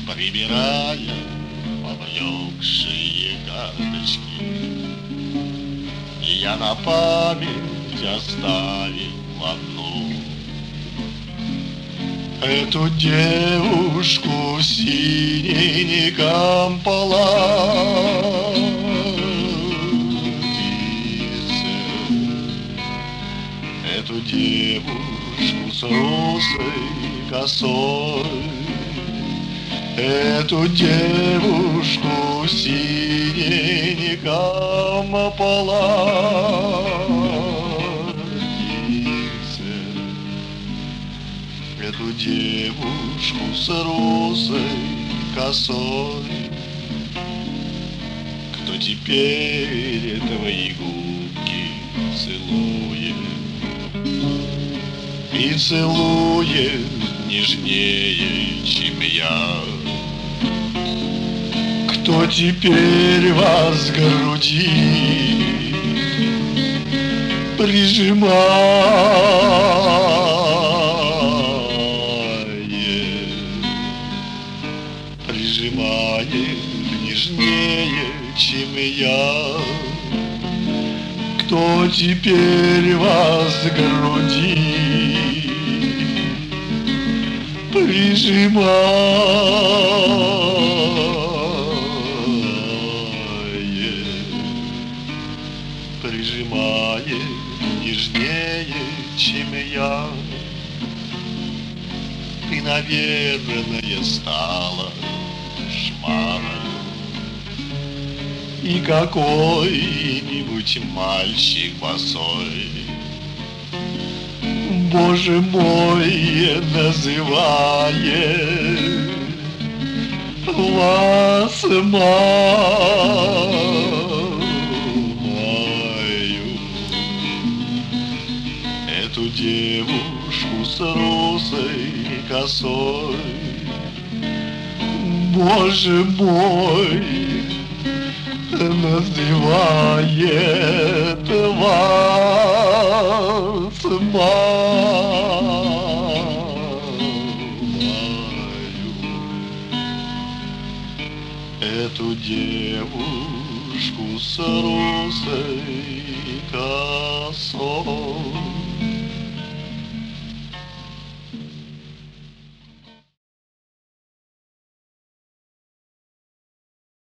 Прибирая поблекшие карточки, и я на память оставил одну. Эту девушку в синеньком платьице, эту девушку с русой косой, эту девушку в синеньком платьице, эту девушку с русой косой. Кто теперь твои губки целует и целует нежнее, чем я? Кто теперь вас к груди прижимает нежнее, чем я? Кто теперь вас к груди прижимает нежнее, чем я? Ты, наверное, стала шмарой, и какой-нибудь мальчик босой, Боже мой, называет вас мамою. Эту девушку с русой косой, Боже мой, называет вас мамою. Эту девушку с русой косой.